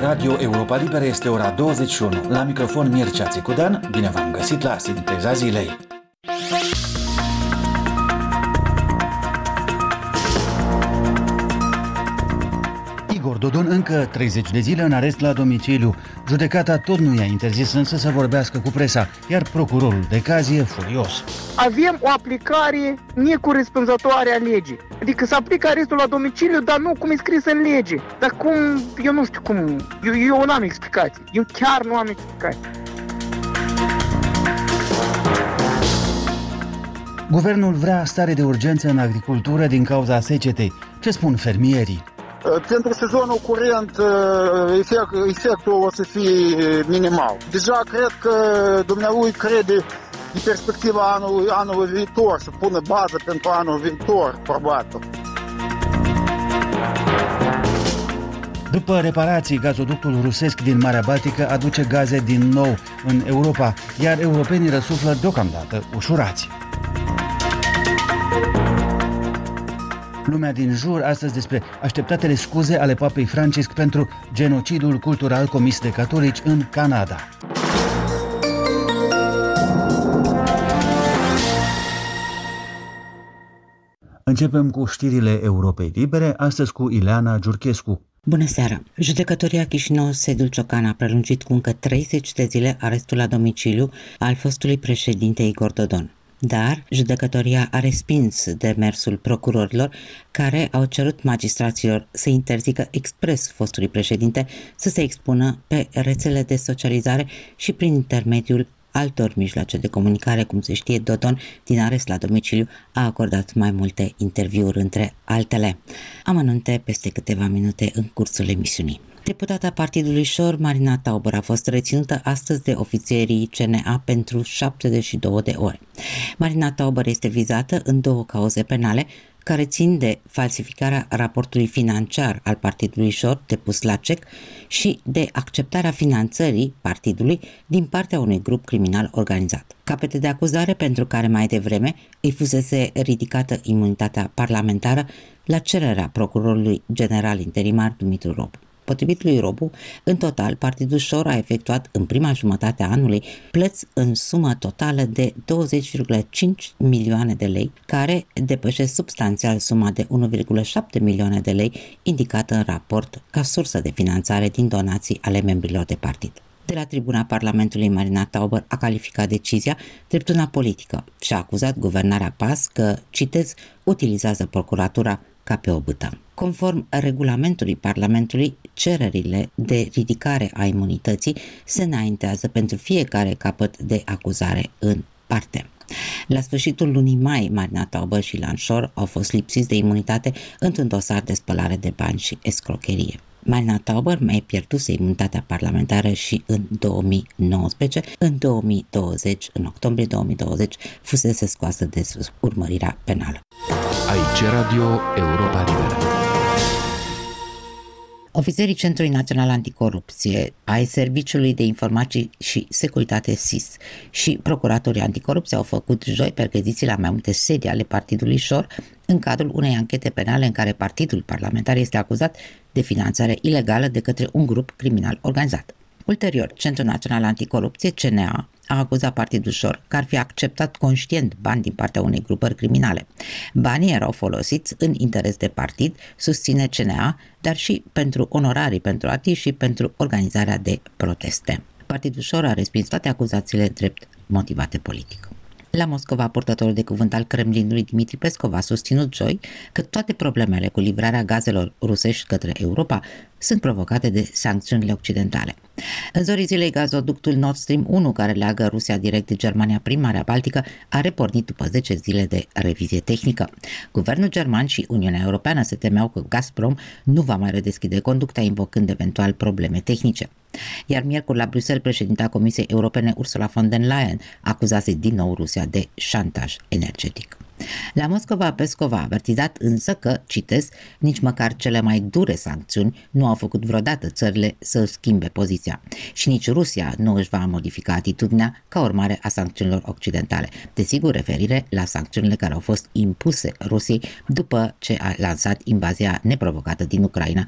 Radio Europa Liberă este ora 21. La microfon Mircea Țicudean, bine v-am găsit la Sinteza Zilei. Igor Dodon încă 30 de zile în arest la domiciliu. Judecata tot nu i-a interzis însă să vorbească cu presa, iar procurorul de caz e furios. Avem o aplicare necorespunzătoare a legii. Adică se aplică arestul la domiciliu, dar nu cum e scris în lege. Dar cum, eu nu știu cum, eu nu am explicații. Eu chiar nu am explicații. Guvernul vrea stare de urgență în agricultură din cauza secetei. Ce spun fermierii? Pentru sezonul curent, efectul o să fie minimal. Deja cred că dumnealui crede în perspectiva anului viitor, să pună bază pentru anul viitor, probabil. După reparații, gazoductul rusesc din Marea Baltică aduce gaze din nou în Europa, iar europenii răsuflă deocamdată ușurați. Lumea din jur astăzi despre așteptatele scuze ale papei Francisc pentru genocidul cultural comis de catolici în Canada. Începem cu știrile Europei Libere, astăzi cu Ileana Giurchescu. Bună seara! Judecătoria Chișinău Sedul Ciocan a prelungit cu încă 30 de zile arestul la domiciliu al fostului președinte Igor Dodon. Dar judecătoria a respins demersul procurorilor care au cerut magistraților să interzică expres fostului președinte să se expună pe rețele de socializare și prin intermediul altor mijloace de comunicare. Cum se știe, Dodon, din arest la domiciliu, a acordat mai multe interviuri, între altele. Amănunte peste câteva minute în cursul emisiunii. Deputata Partidului Șor, Marina Tauber, a fost reținută astăzi de ofițerii CNA pentru 72 de ore. Marina Tauber este vizată în 2 cauze penale care țin de falsificarea raportului financiar al Partidului Șor depus la CEC și de acceptarea finanțării partidului din partea unui grup criminal organizat. Capete de acuzare pentru care mai devreme îi fusese ridicată imunitatea parlamentară la cererea procurorului general interimar Dumitru Robu. Potrivit lui Robu, în total, Partidul Șor a efectuat în prima jumătate a anului plăți în sumă totală de 20,5 milioane de lei, care depășesc substanțial suma de 1,7 milioane de lei indicată în raport ca sursă de finanțare din donații ale membrilor de partid. De la tribuna Parlamentului, Marina Tauber a calificat decizia drept una politică și a acuzat guvernarea PAS că, citez, utilizează procuratura ca pe o bâtă. Conform regulamentului Parlamentului, cererile de ridicare a imunității se înaintează pentru fiecare capăt de acuzare în parte. La sfârșitul lunii mai, Marina Tauber și Ilan Șor au fost lipsiți de imunitate într-un dosar de spălare de bani și escrocherie. Marina Tauber mai pierduse imunitatea parlamentară și în 2019, în 2020, în octombrie 2020, fusese scoasă de sub urmărirea penală. Aici Radio Europa Liberă. Ofițerii Centrului Național Anticorupție, ai Serviciului de Informații și Securitate SIS și procuratorii anticorupție au făcut joi percheziții la mai multe sedii ale Partidului Șor în cadrul unei anchete penale în care partidul parlamentar este acuzat de finanțare ilegală de către un grup criminal organizat. Ulterior, Centrul Național Anticorupție, CNA, a acuzat Partidul Șor că ar fi acceptat conștient bani din partea unei grupări criminale. Banii erau folosiți în interes de partid, susține CNA, dar și pentru onorarii pentru artiști și pentru organizarea de proteste. Partidul Șor a respins toate acuzațiile drept motivate politic. La Moscova, purtătorul de cuvânt al Kremlinului Dmitri Peskov a susținut joi că toate problemele cu livrarea gazelor rusești către Europa sunt provocate de sancțiunile occidentale. În zorii zilei, gazoductul Nord Stream 1, care leagă Rusia direct de Germania prin Marea Baltică, a repornit după 10 zile de revizie tehnică. Guvernul german și Uniunea Europeană se temeau că Gazprom nu va mai redeschide conducta, invocând eventual probleme tehnice. Iar miercuri la Bruxelles, președinta Comisiei Europene Ursula von der Leyen acuzase din nou Rusia de șantaj energetic. La Moscova, Peskov a avertizat însă că, citez, nici măcar cele mai dure sancțiuni nu au făcut vreodată țările să schimbe poziția și nici Rusia nu își va modifica atitudinea ca urmare a sancțiunilor occidentale. Desigur, referire la sancțiunile care au fost impuse Rusiei după ce a lansat invazia neprovocată din Ucraina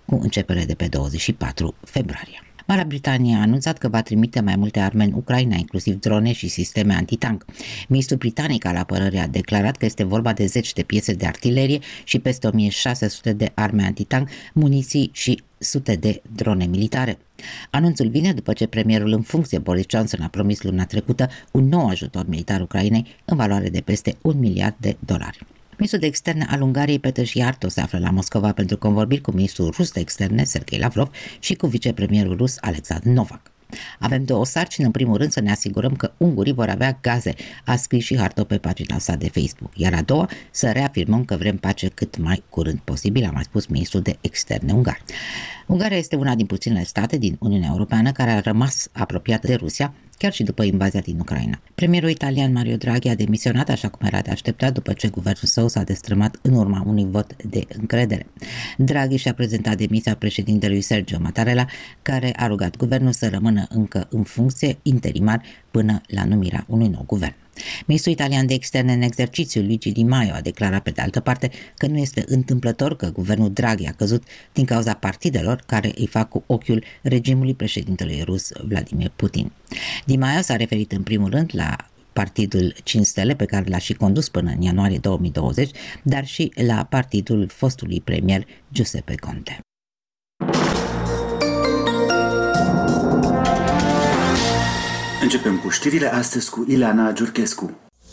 cu începere de pe 24 februarie. Marea Britanie a anunțat că va trimite mai multe arme în Ucraina, inclusiv drone și sisteme antitank. Ministrul britanic al apărării a declarat că este vorba de 10 de piese de artilerie și peste 1600 de arme antitank, muniții și sute de drone militare. Anunțul vine după ce premierul în funcție Boris Johnson a promis luna trecută un nou ajutor militar Ucrainei în valoare de peste $1 miliard. Ministrul de externe al Ungariei, Peter Szijjártó, se află la Moscova pentru convorbiri cu ministrul rus de externe, Sergei Lavrov, și cu vicepremierul rus, Alexander Novak. Avem două sarcini, în primul rând să ne asigurăm că ungurii vor avea gaze, a scris Szijjártó pe pagina sa de Facebook, iar a doua, să reafirmăm că vrem pace cât mai curând posibil, a mai spus ministrul de externe ungar. Ungaria este una din puținele state din Uniunea Europeană care a rămas apropiată de Rusia, chiar și după invazia din Ucraina. Premierul italian Mario Draghi a demisionat, așa cum era de așteptat, după ce guvernul său s-a destrămat în urma unui vot de încredere. Draghi și-a prezentat demisia președintelui Sergio Mattarella, care a rugat guvernul să rămână încă în funcție interimar până la numirea unui nou guvern. Ministrul italian de externe în exercițiu, Luigi Di Maio, a declarat pe de altă parte că nu este întâmplător că guvernul Draghi a căzut din cauza partidelor care îi fac cu ochiul regimului președintelui rus Vladimir Putin. Di Maio s-a referit în primul rând la Partidul 5 Stele, pe care l-a și condus până în ianuarie 2020, dar și la partidul fostului premier Giuseppe Conte. Începem cu știrile astăzi cu Ileana Giurchescu.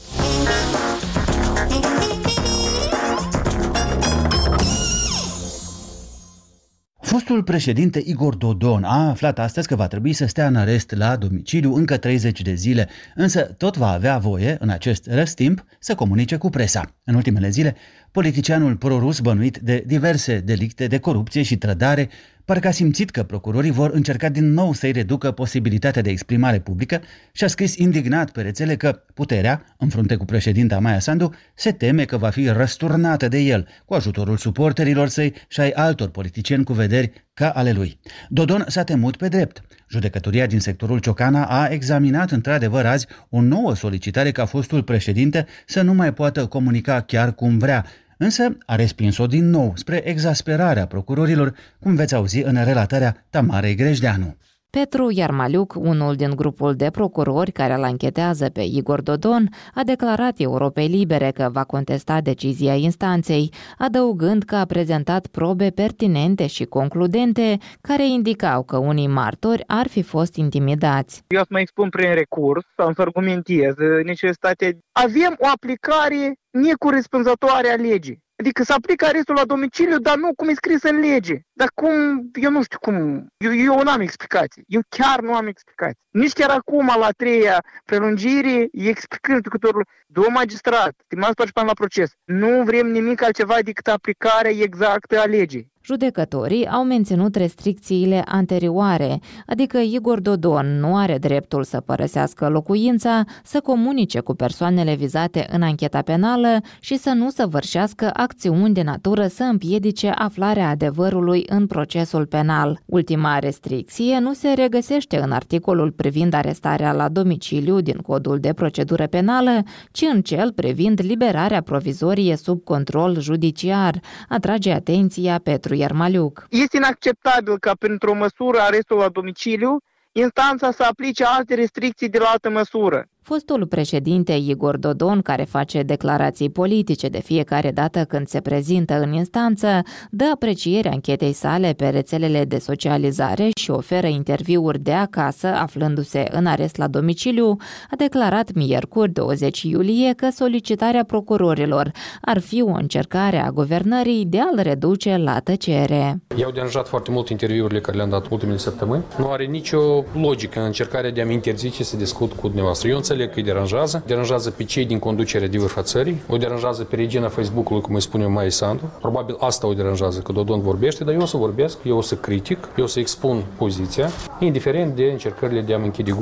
Fostul președinte Igor Dodon a aflat astăzi că va trebui să stea în arest la domiciliu încă 30 de zile, însă tot va avea voie, în acest răstimp, să comunice cu presa. În ultimele zile, politicianul pro-rus bănuit de diverse delicte de corupție și trădare parcă a simțit că procurorii vor încerca din nou să-i reducă posibilitatea de exprimare publică și a scris indignat pe rețele că puterea, în frunte cu președinta Maia Sandu, se teme că va fi răsturnată de el, cu ajutorul suporterilor săi și ai altor politicieni cu vederi ca ale lui. Dodon s-a temut pe drept. Judecătoria din sectorul Ciocana a examinat într-adevăr azi o nouă solicitare ca fostul președinte să nu mai poată comunica chiar cum vrea, însă a respins-o din nou spre exasperarea procurorilor, cum veți auzi în relatarea Tamarei Grejdeanu. Petru Iarmaliuc, unul din grupul de procurori care îl anchetează pe Igor Dodon, a declarat Europei Libere că va contesta decizia instanței, adăugând că a prezentat probe pertinente și concludente care indicau că unii martori ar fi fost intimidați. Eu să mă expun prin recurs, să-mi argumentez necesitatea. Avem o aplicare necorespunzătoare a legii. Adică să aplică arestul la domiciliu, dar nu cum e scris în lege. Dar cum, eu nu știu cum, eu nu am explicații. Eu chiar nu am explicații. Nici chiar acum, la 3-a prelungire, explicând judecătorului, domn magistrat, stimați participanți la proces, nu vrem nimic altceva decât aplicarea exactă a legii. Judecătorii au menținut restricțiile anterioare, adică Igor Dodon nu are dreptul să părăsească locuința, să comunice cu persoanele vizate în ancheta penală și să nu săvârșească acțiuni de natură să împiedice aflarea adevărului în procesul penal. Ultima restricție nu se regăsește în articolul privind arestarea la domiciliu din Codul de procedură penală, ci în cel privind liberarea provizorie sub control judiciar, atrage atenția Petru Iarmaliuc. Este inacceptabil ca printr-o măsură arestul la domiciliu, instanța să aplice alte restricții de la altă măsură. Fostul președinte Igor Dodon, care face declarații politice de fiecare dată când se prezintă în instanță, dă apreciere anchetei sale pe rețelele de socializare și oferă interviuri de acasă, aflându-se în arest la domiciliu, a declarat miercuri 20 iulie că solicitarea procurorilor ar fi o încercare a guvernării de a-l reduce la tăcere. I-au deranjat foarte mult interviurile care le-am dat ultimele săptămâni. Nu are nicio logică în încercarea de a-mi interzice să discut cu dumneavoastră. Eu înțeleg că îi deranjează pe cei din conducerea de vârf a țării, o deranjează pe regina Facebook-ului, cum îi spune Maia Sandu. Probabil asta o deranjează, că Dodon vorbește, dar eu o să vorbesc, eu o să critic, eu o să expun poziția, indiferent de încercările de a-mi închide gura.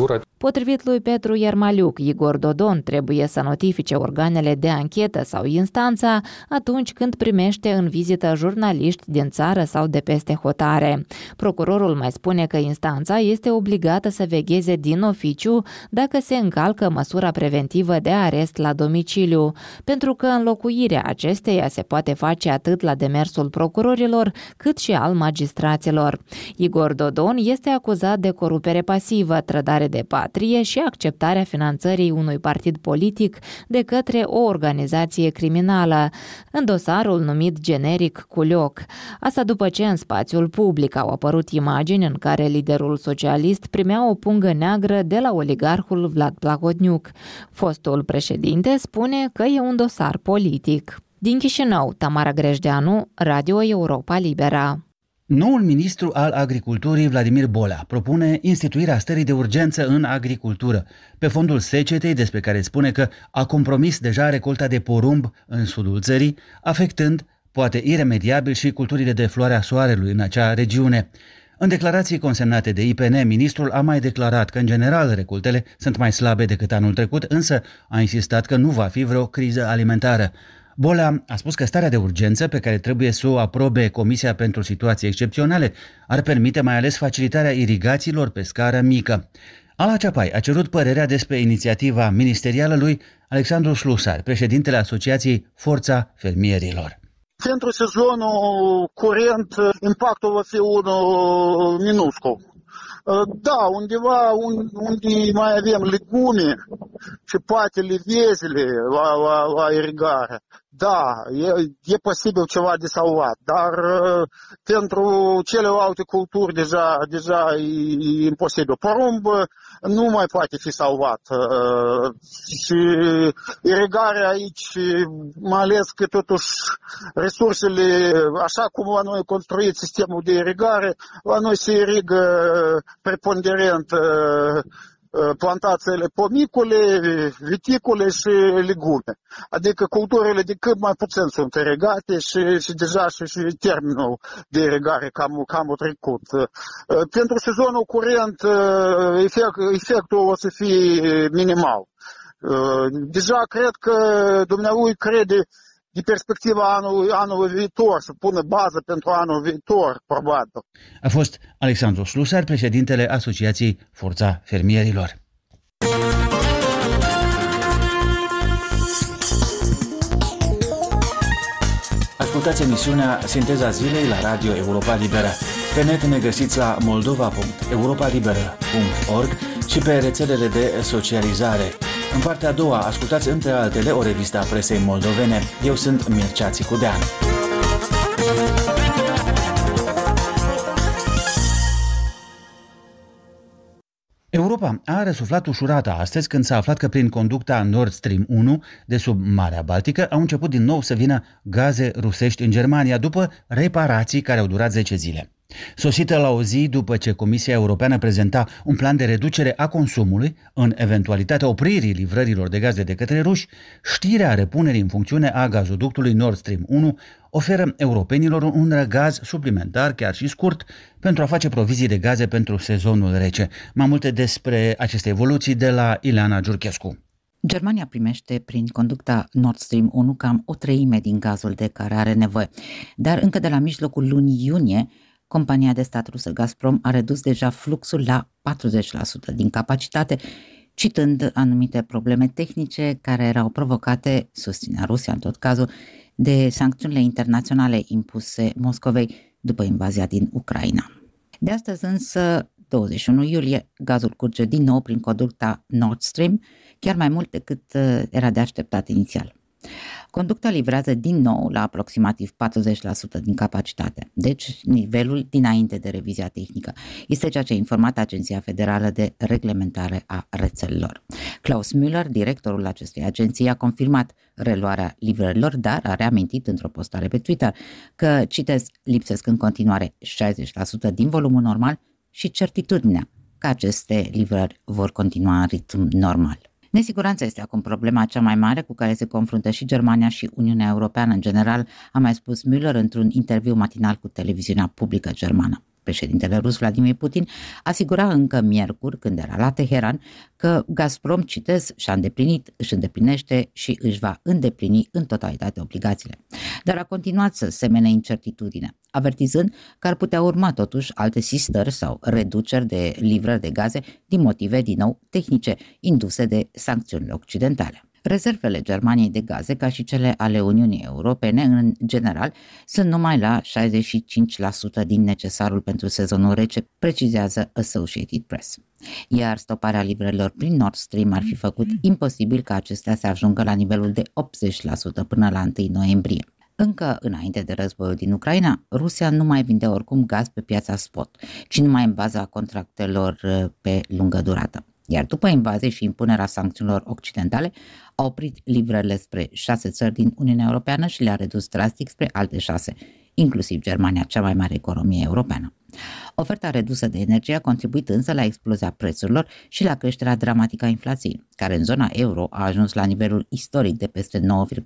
Potrivit lui Petru Iermaliuc, Igor Dodon trebuie să notifice organele de anchetă sau instanța atunci când primește în vizită jurnaliști din țară sau de peste hotare. Procurorul mai spune că instanța este obligată să vegheze din oficiu dacă se încalcă măsura preventivă de arest la domiciliu, pentru că înlocuirea acesteia se poate face atât la demersul procurorilor cât și al magistraților. Igor Dodon este acuzat de corupere pasivă, trădare de patrie și acceptarea finanțării unui partid politic de către o organizație criminală, în dosarul numit generic Culioc. Asta după ce în spațiul public au apărut imagini în care liderul socialist primea o pungă neagră de la oligarhul Vlad Plahotniuc. Fostul președinte spune că e un dosar politic. Din Chișinău, Tamara Grejdeanu, Radio Europa Libera. Noul ministru al Agriculturii, Vladimir Bolea, propune instituirea stării de urgență în agricultură, pe fondul secetei despre care spune că a compromis deja recolta de porumb în sudul țării, afectând, poate iremediabil, și culturile de floarea soarelui în acea regiune. În declarații consemnate de IPN, ministrul a mai declarat că, în general, recoltele sunt mai slabe decât anul trecut, însă a insistat că nu va fi vreo criză alimentară. Bolea a spus că starea de urgență, pe care trebuie să o aprobe Comisia pentru Situații Excepționale, ar permite mai ales facilitarea irigațiilor pe scară mică. Ala Ceapai a cerut părerea despre inițiativa ministerială lui Alexandru Slusar, președintele Asociației Forța Fermierilor. Pentru sezonul curent, impactul va fi unul minuscul. Da, undeva unde mai avem legume și poate levezile la irigare, da, e posibil ceva de salvat, dar pentru celelalte culturi deja e imposibil. Porumb nu mai poate fi salvat și irigarea aici, mai ales că totuși resursele, așa cum la noi construit sistemul de irigare, la noi se irigă preponderent plantațiile pomicole, viticole și legume. Adică culturile de cât mai puțin sunt irigate și deja și termenul de irigare cam a trecut. Pentru sezonul curent efectul o să fie minimal. Deja cred că dumnealui crede de perspectiva anului viitor, să pună bază pentru anul viitor, probabil. A fost Alexandru Slusar, președintele Asociației Forța Fermierilor. Ascultați emisiunea Sinteza Zilei la Radio Europa Liberă. Pe net ne găsiți la moldova.europalibera.org și pe rețelele de socializare. În partea a doua, ascultați între altele o revistă a presei moldovene. Eu sunt Mircea Țicudean. Europa a răsuflat ușurată astăzi când s-a aflat că prin conducta Nord Stream 1 de sub Marea Baltică au început din nou să vină gaze rusești în Germania după reparații care au durat 10 zile. Sosită la o zi după ce Comisia Europeană prezenta un plan de reducere a consumului în eventualitatea opririi livrărilor de gaze de către ruși, știrea repunerii în funcțiune a gazoductului Nord Stream 1 oferă europenilor un răgaz suplimentar, chiar și scurt, pentru a face provizii de gaze pentru sezonul rece. Mai multe despre aceste evoluții de la Ileana Giurchescu. Germania primește prin conducta Nord Stream 1 cam 1/3 din gazul de care are nevoie, dar încă de la mijlocul lunii iunie, compania de stat rusă Gazprom a redus deja fluxul la 40% din capacitate, citând anumite probleme tehnice care erau provocate, susținea Rusia în tot cazul, de sancțiunile internaționale impuse Moscovei după invazia din Ucraina. De astăzi însă, 21 iulie, gazul curge din nou prin conducta Nord Stream, chiar mai mult decât era de așteptat inițial. Conducta livrează din nou la aproximativ 40% din capacitate, deci nivelul dinainte de revizia tehnică. Este ceea ce a informat Agenția Federală de Reglementare a Rețelelor. Klaus Müller, directorul acestei agenții, a confirmat reluarea livrărilor, dar a reamintit într-o postare pe Twitter că, citez, lipsesc în continuare 60% din volumul normal și certitudinea că aceste livrări vor continua în ritm normal. Nesiguranța este acum problema cea mai mare cu care se confruntă și Germania și Uniunea Europeană în general, a mai spus Müller într-un interviu matinal cu televiziunea publică germană. Președintele rus Vladimir Putin asigura încă miercuri, când era la Teheran, că Gazprom, citez, își îndeplinește și își va îndeplini în totalitate obligațiile. Dar a continuat să semene incertitudine, avertizând că ar putea urma totuși alte sistări sau reduceri de livrări de gaze din motive, din nou, tehnice, induse de sancțiunile occidentale. Rezervele Germaniei de gaze, ca și cele ale Uniunii Europene, în general, sunt numai la 65% din necesarul pentru sezonul rece, precizează Associated Press. Iar stoparea livrărilor prin Nord Stream ar fi făcut imposibil ca acestea să ajungă la nivelul de 80% până la 1 noiembrie. Încă înainte de războiul din Ucraina, Rusia nu mai vinde oricum gaz pe piața spot, ci numai în baza contractelor pe lungă durată. Iar după invazie și impunerea sancțiunilor occidentale, a oprit livrările spre 6 țări din Uniunea Europeană și le-a redus drastic spre alte 6, inclusiv Germania, cea mai mare economie europeană. Oferta redusă de energie a contribuit însă la explozia prețurilor și la creșterea dramatică a inflației, care în zona euro a ajuns la nivelul istoric de peste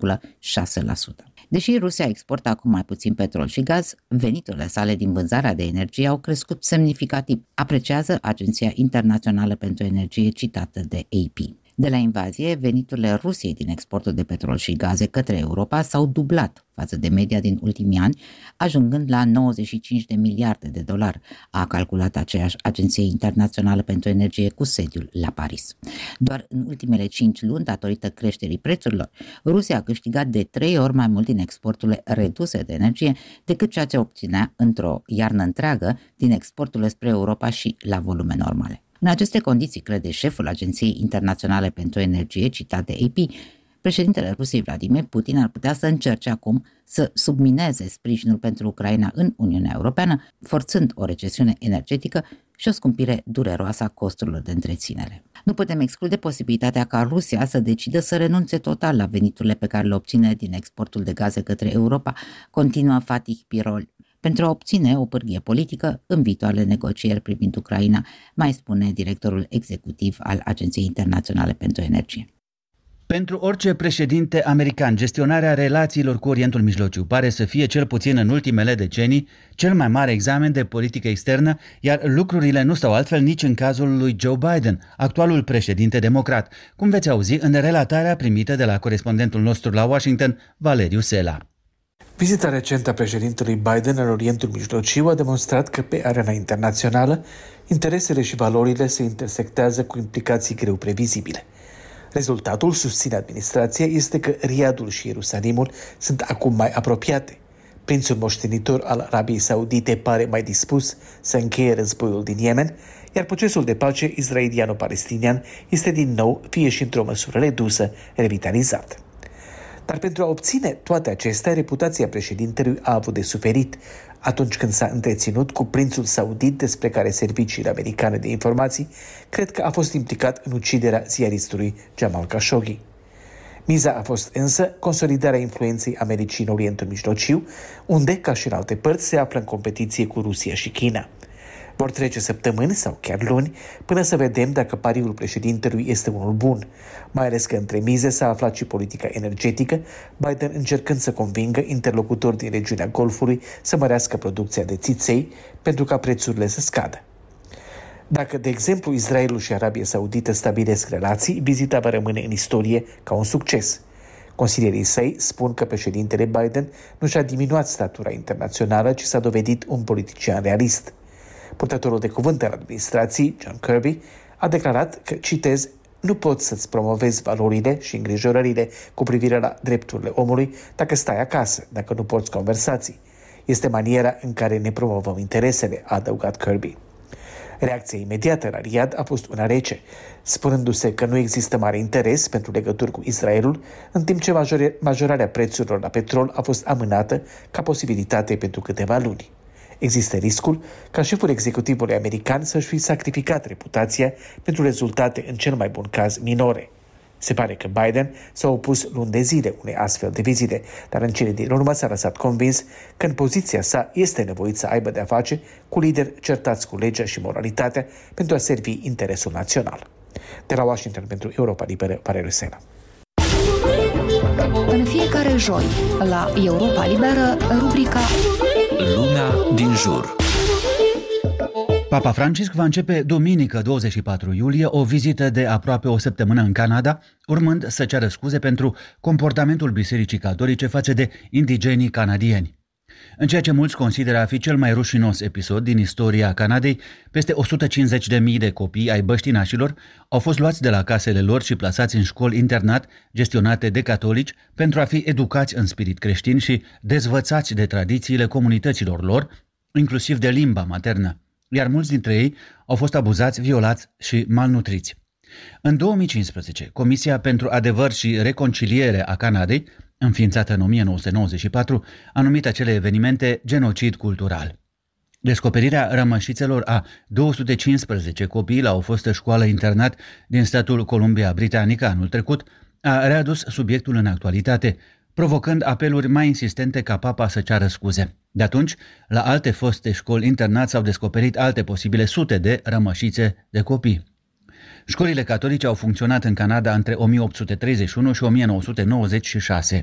9,6%. Deși Rusia exportă acum mai puțin petrol și gaz, veniturile sale din vânzarea de energie au crescut semnificativ, apreciază Agenția Internațională pentru Energie citată de AP. De la invazie, veniturile Rusiei din exportul de petrol și gaze către Europa s-au dublat față de media din ultimii ani, ajungând la 95 de miliarde de dolari, a calculat aceeași Agenție Internațională pentru Energie cu sediul la Paris. Doar în ultimele 5 luni, datorită creșterii prețurilor, Rusia a câștigat de 3 ori mai mult din exporturile reduse de energie decât ceea ce obținea într-o iarnă întreagă din exporturile spre Europa și la volume normale. În aceste condiții, crede șeful Agenției Internaționale pentru Energie, citat de AP, președintele Rusiei Vladimir Putin ar putea să încerce acum să submineze sprijinul pentru Ucraina în Uniunea Europeană, forțând o recesiune energetică și o scumpire dureroasă a costurilor de întreținere. Nu putem exclude posibilitatea ca Rusia să decidă să renunțe total la veniturile pe care le obține din exportul de gaze către Europa, continuă Fatih Birol, pentru a obține o pârghie politică în viitoarele negocieri privind Ucraina, mai spune directorul executiv al Agenției Internaționale pentru Energie. Pentru orice președinte american, gestionarea relațiilor cu Orientul Mijlociu pare să fie, cel puțin în ultimele decenii, cel mai mare examen de politică externă, iar lucrurile nu stau altfel nici în cazul lui Joe Biden, actualul președinte democrat, cum veți auzi în relatarea primită de la corespondentul nostru la Washington, Valeriu Sela. Vizita recentă a președintelui Biden în Orientul Mijlociu a demonstrat că pe arena internațională interesele și valorile se intersectează cu implicații greu previzibile. Rezultatul, susține administrația, este că Riadul și Ierusalimul sunt acum mai apropiate. Prințul moștenitor al Arabiei Saudite pare mai dispus să încheie războiul din Yemen, iar procesul de pace israeliano-palestinian este din nou, fie și într-o măsură redusă, revitalizat. Dar pentru a obține toate acestea, reputația președintelui a avut de suferit atunci când s-a întreținut cu prințul saudit, despre care serviciile americane de informații cred că a fost implicat în uciderea ziaristului Jamal Khashoggi. Miza a fost însă consolidarea influenței Americii în Orientul Mijlociu, unde, ca și în alte părți, se află în competiție cu Rusia și China. Vor trece săptămâni sau chiar luni până să vedem dacă pariul președintelui este unul bun, mai ales că între mize s-a aflat și politica energetică, Biden încercând să convingă interlocutori din regiunea Golfului să mărească producția de țiței pentru ca prețurile să scadă. Dacă, de exemplu, Israelul și Arabia Saudită stabilesc relații, vizita va rămâne în istorie ca un succes. Consilierii săi spun că președintele Biden nu și-a diminuat statura internațională, ci s-a dovedit un politician realist. Purtătorul de cuvânt al administrației, John Kirby, a declarat că, citez, nu poți să-ți promovezi valorile și îngrijorările cu privire la drepturile omului dacă stai acasă, dacă nu porți conversații. Este maniera în care ne promovăm interesele, a adăugat Kirby. Reacția imediată la Riad a fost una rece, spunându-se că nu există mare interes pentru legături cu Israelul, în timp ce majorarea prețurilor la petrol a fost amânată ca posibilitate pentru câteva luni. Există riscul ca șeful executivului american să-și fi sacrificat reputația pentru rezultate, în cel mai bun caz, minore. Se pare că Biden s-a opus luni de zile unei astfel de vizite, dar în cele din urmă s-a lăsat convins că în poziția sa este nevoit să aibă de-a face cu lideri certați cu legea și moralitatea pentru a servi interesul național. De la Washington pentru Europa Liberă, Valeriu Sela. În fiecare joi, la Europa Liberă, rubrica Lumea din jur. Papa Francisc va începe duminică 24 iulie o vizită de aproape o săptămână în Canada, urmând să ceară scuze pentru comportamentul Bisericii Catolice față de indigenii canadieni. În ceea ce mulți consideră a fi cel mai rușinos episod din istoria Canadei, peste 150.000 de copii ai băștinașilor au fost luați de la casele lor și plasați în școli-internat gestionate de catolici pentru a fi educați în spirit creștin și dezvățați de tradițiile comunităților lor, inclusiv de limba maternă, iar mulți dintre ei au fost abuzați, violați și malnutriți. În 2015, Comisia pentru Adevăr și Reconciliere a Canadei, înființată în 1994, a numit acele evenimente genocid cultural. Descoperirea rămășițelor a 215 copii la o fostă școală-internat din statul Columbia Britanică anul trecut a readus subiectul în actualitate, provocând apeluri mai insistente ca papa să ceară scuze. De atunci, la alte foste școli-internat s-au descoperit alte posibile sute de rămășițe de copii. Școlile catolice au funcționat în Canada între 1831 și 1996.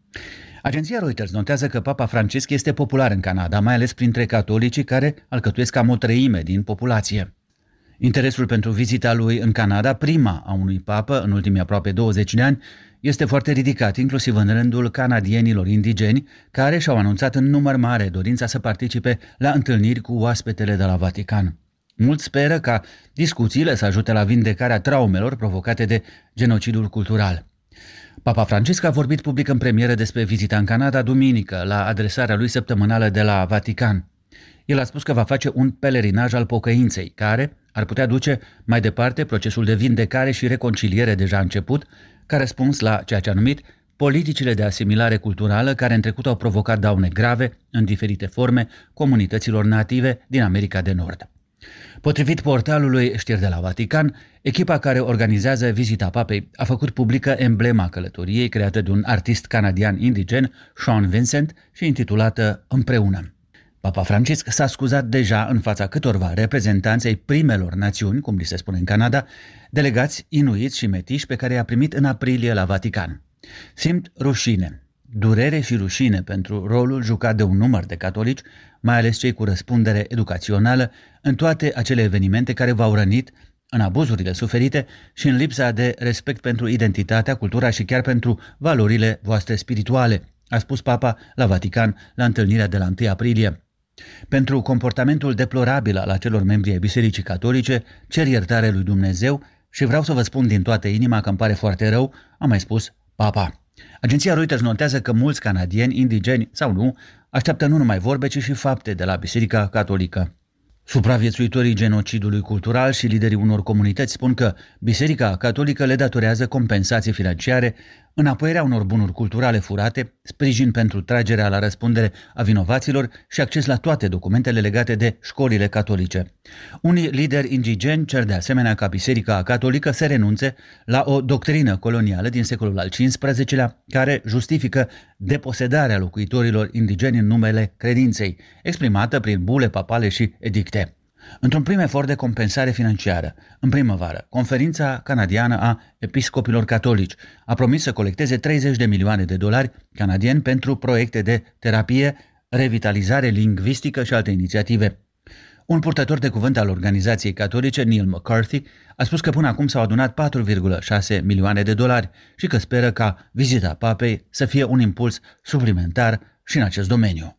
Agenția Reuters notează că Papa Francisc este popular în Canada, mai ales printre catolicii care alcătuiesc cam o treime din populație. Interesul pentru vizita lui în Canada, prima a unui papă în ultimii aproape 20 de ani, este foarte ridicat, inclusiv în rândul canadienilor indigeni, care și-au anunțat în număr mare dorința să participe la întâlniri cu oaspetele de la Vatican. Mulți speră ca discuțiile să ajute la vindecarea traumelor provocate de genocidul cultural. Papa Francisc a vorbit public în premieră despre vizita în Canada duminică, la adresarea lui săptămânală de la Vatican. El a spus că va face un pelerinaj al pocăinței, care ar putea duce mai departe procesul de vindecare și reconciliere deja început, ca răspuns la ceea ce a numit politicile de asimilare culturală care în trecut au provocat daune grave, în diferite forme, comunităților native din America de Nord. Potrivit portalului Știri de la Vatican, echipa care organizează vizita papei a făcut publică emblema călătoriei creată de un artist canadian indigen, Sean Vincent, și intitulată Împreună. Papa Francisc s-a scuzat deja în fața câtorva reprezentanți ai primelor națiuni, cum li se spune în Canada, delegați inuiți și metiși pe care i-a primit în aprilie la Vatican. Simt rușine, durere și rușine pentru rolul jucat de un număr de catolici, mai ales cei cu răspundere educațională, în toate acele evenimente care v-au rănit, în abuzurile suferite și în lipsa de respect pentru identitatea, cultura și chiar pentru valorile voastre spirituale, a spus Papa la Vatican la întâlnirea de la 1 aprilie. Pentru comportamentul deplorabil al acelor membri ai Bisericii Catolice, cer iertare lui Dumnezeu și vreau să vă spun din toată inima că îmi pare foarte rău, a mai spus Papa. Agenția Reuters notează că mulți canadieni, indigeni sau nu, așteaptă nu numai vorbe, ci și fapte de la Biserica Catolică. Supraviețuitorii genocidului cultural și liderii unor comunități spun că Biserica Catolică le datorează compensații financiare, înapoierea unor bunuri culturale furate, sprijin pentru tragerea la răspundere a vinovaților și acces la toate documentele legate de școlile catolice. Unii lideri indigeni cer de asemenea ca Biserica Catolică să renunțe la o doctrină colonială din secolul al XV-lea care justifică deposedarea locuitorilor indigeni în numele credinței, exprimată prin bule papale și edicte. Într-un prim efort de compensare financiară, în primăvară, Conferința Canadiană a Episcopilor Catolici a promis să colecteze 30 de milioane de dolari canadieni pentru proiecte de terapie, revitalizare lingvistică și alte inițiative. Un purtător de cuvânt al organizației catolice, Neil McCarthy, a spus că până acum s-au adunat 4,6 milioane de dolari și că speră ca vizita papei să fie un impuls suplimentar și în acest domeniu.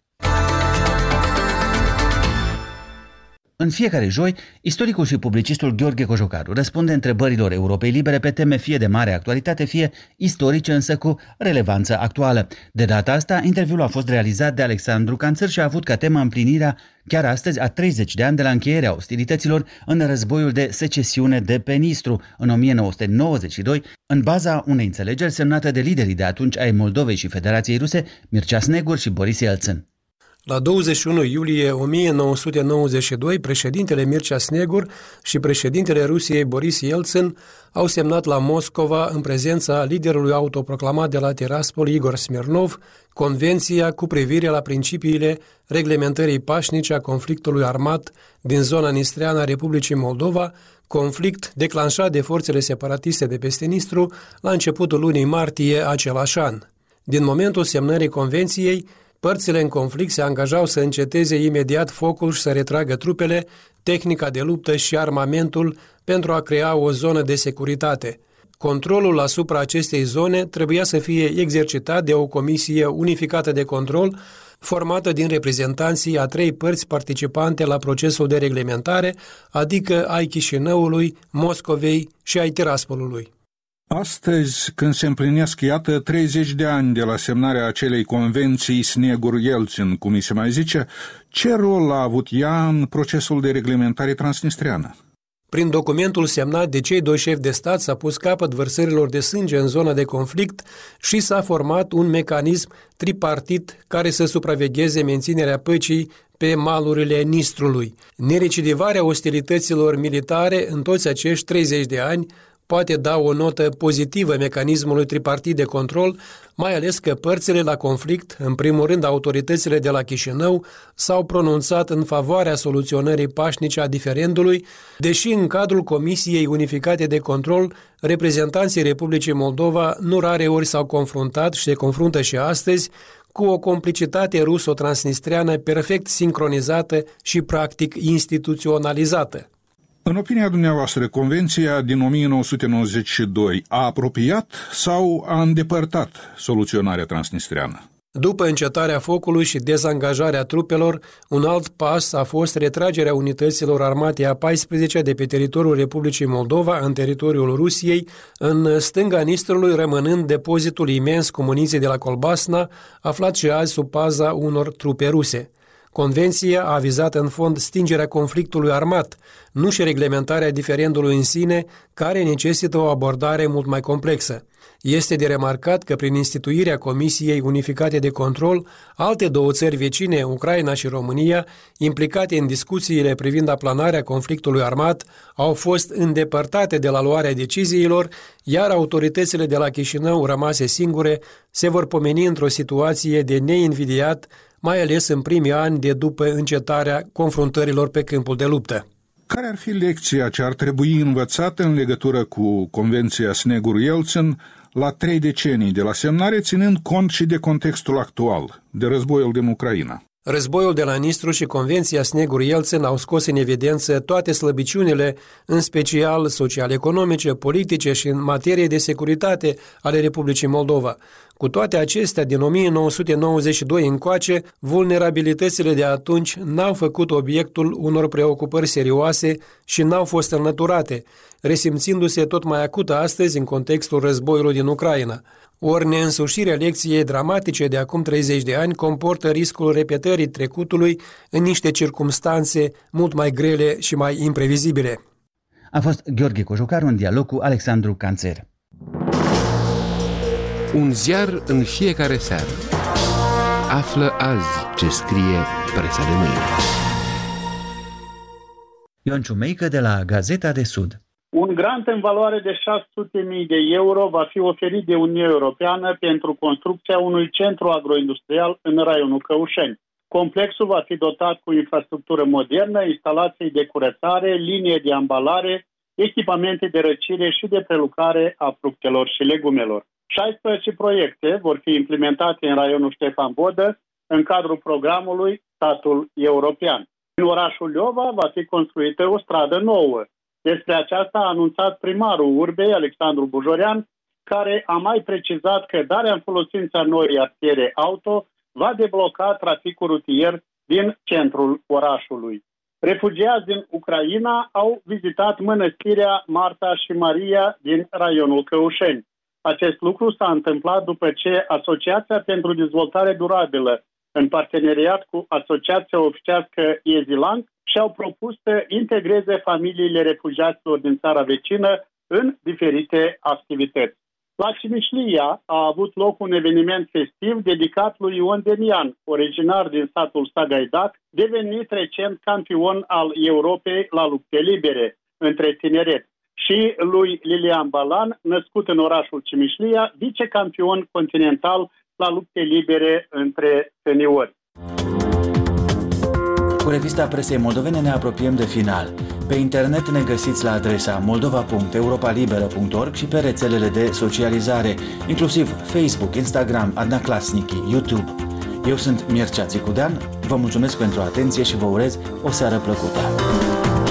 În fiecare joi, istoricul și publicistul Gheorghe Cojocaru răspunde întrebărilor Europei Libere pe teme fie de mare actualitate, fie istorice, însă cu relevanță actuală. De data asta, interviul a fost realizat de Alexandru Canțăr și a avut ca temă împlinirea chiar astăzi a 30 de ani de la încheierea ostilităților în războiul de secesiune de pe Nistru în 1992, în baza unei înțelegeri semnată de liderii de atunci ai Moldovei și Federației Ruse, Mircea Snegur și Boris Yeltsin. La 21 iulie 1992, președintele Mircea Snegur și președintele Rusiei Boris Yeltsin au semnat la Moscova, în prezența liderului autoproclamat de la Tiraspol, Igor Smirnov, Convenția cu privire la principiile reglementării pașnice a conflictului armat din zona nistreană a Republicii Moldova, conflict declanșat de forțele separatiste de peste Nistru la începutul lunii martie același an. Din momentul semnării convenției, părțile în conflict se angajau să înceteze imediat focul și să retragă trupele tehnica de luptă și armamentul pentru a crea o zonă de securitate. Controlul asupra acestei zone trebuia să fie exercitat de o comisie unificată de control formată din reprezentanții a 3 părți participante la procesul de reglementare, adică ai Chișinăului, Moscovei și ai Tiraspolului. Astăzi, când se împlinesc, iată, 30 de ani de la semnarea acelei convenții Snegur-Yeltsin, cum îi se mai zice, ce rol a avut ea în procesul de reglementare transnistreană? Prin documentul semnat de cei 2 șefi de stat s-a pus capăt vărsărilor de sânge în zona de conflict și s-a format un mecanism tripartit care să supravegheze menținerea păcii pe malurile Nistrului. Nerecidivarea ostilităților militare în toți acești 30 de ani poate da o notă pozitivă mecanismului tripartit de control, mai ales că părțile la conflict, în primul rând autoritățile de la Chișinău, s-au pronunțat în favoarea soluționării pașnice a diferendului, deși în cadrul Comisiei Unificate de Control, reprezentanții Republicii Moldova nu rare ori s-au confruntat și se confruntă și astăzi cu o complicitate ruso-transnistreană perfect sincronizată și practic instituționalizată. În opinia dumneavoastră, Convenția din 1992 a apropiat sau a îndepărtat soluționarea transnistreană? După încetarea focului și dezangajarea trupelor, un alt pas a fost retragerea unităților armate a 14-a de pe teritoriul Republicii Moldova în teritoriul Rusiei, în stânga Nistrului rămânând depozitul imens cu muniție de la Colbasna, aflat și azi sub paza unor trupe ruse. Convenția a vizat în fond stingerea conflictului armat, nu și reglementarea diferendului în sine, care necesită o abordare mult mai complexă. Este de remarcat că prin instituirea Comisiei Unificate de Control, alte 2 țări vecine, Ucraina și România, implicate în discuțiile privind aplanarea conflictului armat, au fost îndepărtate de la luarea deciziilor, iar autoritățile de la Chișinău, rămase singure, se vor pomeni într-o situație de neinvidiat, mai ales în primii ani de după încetarea confruntărilor pe câmpul de luptă. Care ar fi lecția ce ar trebui învățată în legătură cu Convenția Snegur-Yeltsin la 3 decenii de la semnare, ținând cont și de contextul actual, de războiul din Ucraina? Războiul de la Nistru și Convenția Snegur-Yeltsin au scos în evidență toate slăbiciunile, în special social-economice, politice și în materie de securitate ale Republicii Moldova. Cu toate acestea, din 1992 încoace, vulnerabilitățile de atunci n-au făcut obiectul unor preocupări serioase și n-au fost înlăturate, resimțindu-se tot mai acută astăzi în contextul războiului din Ucraina. Ori neînsușirea lecției dramatice de acum 30 de ani comportă riscul repetării trecutului în niște circumstanțe mult mai grele și mai imprevizibile. A fost Gheorghe Cojocaru în dialog cu Alexandru Canțer. Un ziar în fiecare seară. Află azi ce scrie presa de mâine. Ion Ciumeică de la Gazeta de Sud. Un grant în valoare de 600.000 de euro va fi oferit de Uniunea Europeană pentru construcția unui centru agroindustrial în raionul Căușeni. Complexul va fi dotat cu infrastructură modernă, instalații de curățare, linie de ambalare, echipamente de răcire și de prelucrare a fructelor și legumelor. 16 proiecte vor fi implementate în raionul Ștefan Vodă în cadrul programului Statul European. În orașul Leova va fi construită o stradă nouă. Despre aceasta a anunțat primarul Urbei, Alexandru Bujorean, care a mai precizat că darea în folosință a noii artiere auto va debloca traficul rutier din centrul orașului. Refugiați din Ucraina au vizitat mănăstirea Marta și Maria din raionul Căușeni. Acest lucru s-a întâmplat după ce Asociația pentru Dezvoltare Durabilă, în parteneriat cu Asociația Oficească Ezilang, și-au propus să integreze familiile refugiaților din țara vecină în diferite activități. La Cimișlia a avut loc un eveniment festiv dedicat lui Ion Demian, originar din satul Sagaidac, devenit recent campion al Europei la lupte libere între tineret, și lui Lilian Balan, născut în orașul Cimișlia, vicecampion continental la lupte libere între seniori. Cu revista presei moldovene ne apropiem de final. Pe internet ne găsiți la adresa moldova.europalibera.org și pe rețelele de socializare, inclusiv Facebook, Instagram, Adna Klasnici, YouTube. Eu sunt Mircea Țicudean, vă mulțumesc pentru atenție și vă urez o seară plăcută.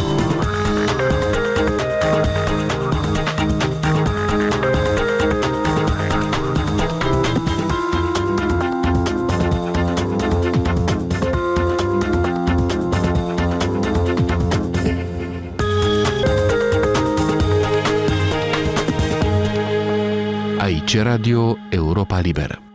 Aici Radio Europa Liberă.